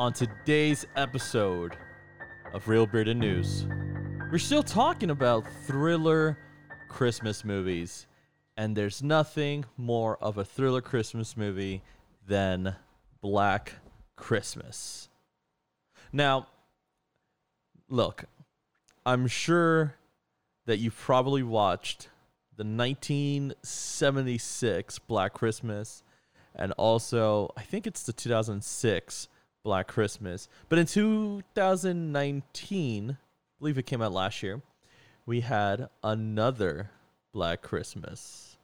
On today's episode of Real Bearded News, we're still talking about thriller Christmas movies, and there's nothing more of a thriller Christmas movie than Black Christmas. Now, look, I'm sure that you've probably watched the 1976 Black Christmas, and also I think it's the 2006 Black Christmas. But in 2019, I believe it came out last year, we had another Black Christmas.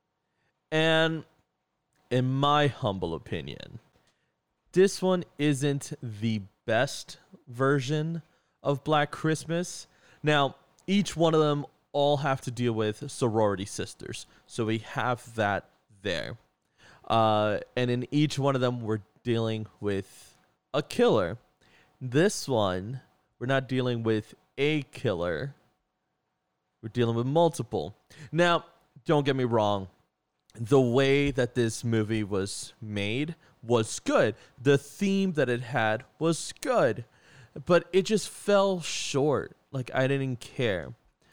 And in my humble opinion, this one isn't the best version of Black Christmas. Now, each one of them all have to deal with sorority sisters. So we have that there. And in each one of them, we're dealing with a killer. This one, we're not dealing with a killer. We're dealing with multiple. Now, don't get me wrong. The way that this movie was made was good. The theme that it had was good. But it just fell short. Like, I didn't care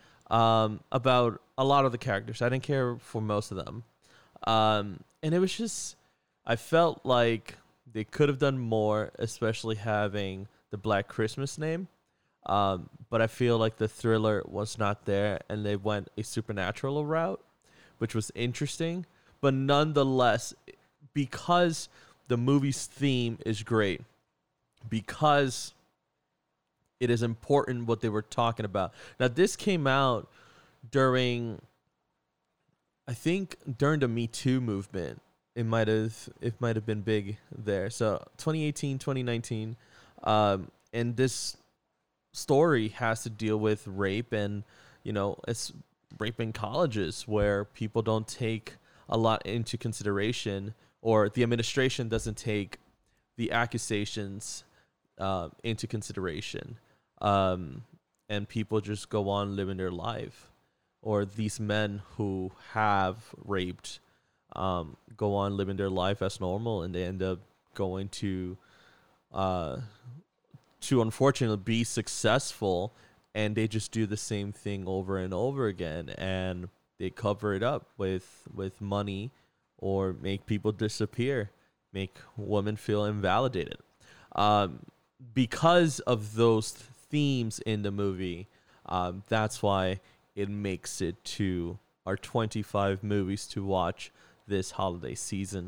about a lot of the characters. I didn't care for most of them. And it was just, I felt like they could have done more, especially having the Black Christmas name. But I feel like the thriller was not there, and they went a supernatural route, which was interesting. But nonetheless, because the movie's theme is great, because it is important what they were talking about. Now, this came out during, I think, during the Me Too movement. It might have been big there. So 2018, 2019, and this story has to deal with rape, and it's rape in colleges where people don't take a lot into consideration, or the administration doesn't take the accusations into consideration, and people just go on living their life, or these men who have raped go on living their life as normal, and they end up going to unfortunately be successful, and they just do the same thing over and over again, and they cover it up with money, or make people disappear, make women feel invalidated. Because of those themes in the movie, that's why it makes it to our 25 movies to watch this holiday season.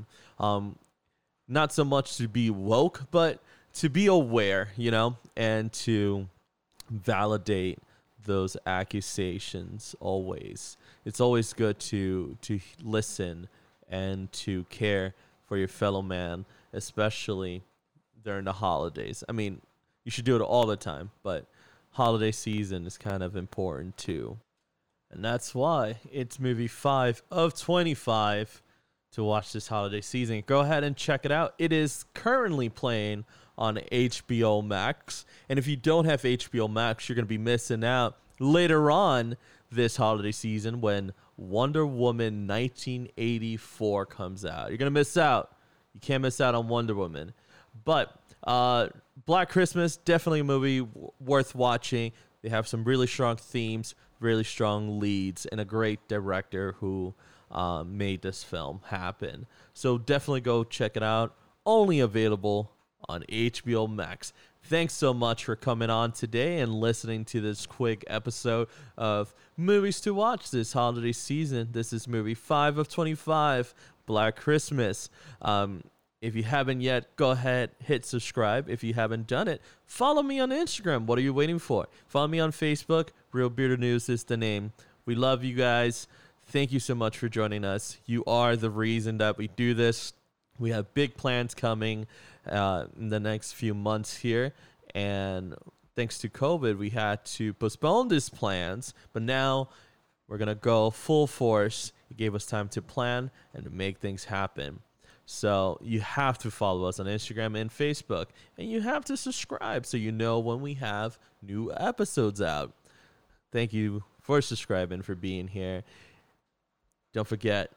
Not so much to be woke, but to be aware, and to validate those accusations always. It's always good to listen and to care for your fellow man, especially during the holidays. I mean, you should do it all the time, but holiday season is kind of important too. And that's why it's movie 5 of 25 to watch this holiday season. Go ahead and check it out. It is currently playing on HBO Max. And if you don't have HBO Max, you're going to be missing out later on this holiday season when Wonder Woman 1984 comes out. You're going to miss out. You can't miss out on Wonder Woman. But Black Christmas, definitely a movie worth watching. They have some really strong themes, really strong leads, and a great director who made this film happen. So definitely go check it out. Only available on HBO Max. Thanks so much for coming on today and listening to this quick episode of Movies to Watch this holiday season. This is movie 5 of 25, Black Christmas. If you haven't yet, go ahead, hit subscribe. If you haven't done it, follow me on Instagram. What are you waiting for? Follow me on Facebook. Real Bearded News is the name. We love you guys. Thank you so much for joining us. You are the reason that we do this. We have big plans coming in the next few months here. And thanks to COVID, we had to postpone these plans. But now we're going to go full force. It gave us time to plan and to make things happen. So you have to follow us on Instagram and Facebook. And you have to subscribe so you know when we have new episodes out. Thank you for subscribing, for being here. Don't forget,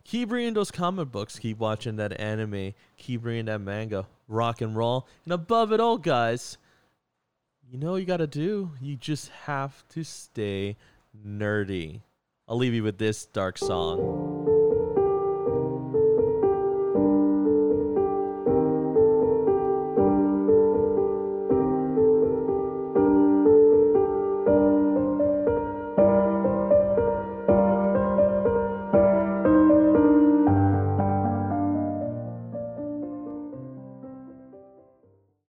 Keep reading those comic books. Keep watching that anime. Keep reading that manga. Rock and roll. And above it all, guys, you know what you got to do? You just have to stay nerdy. I'll leave you with this dark song.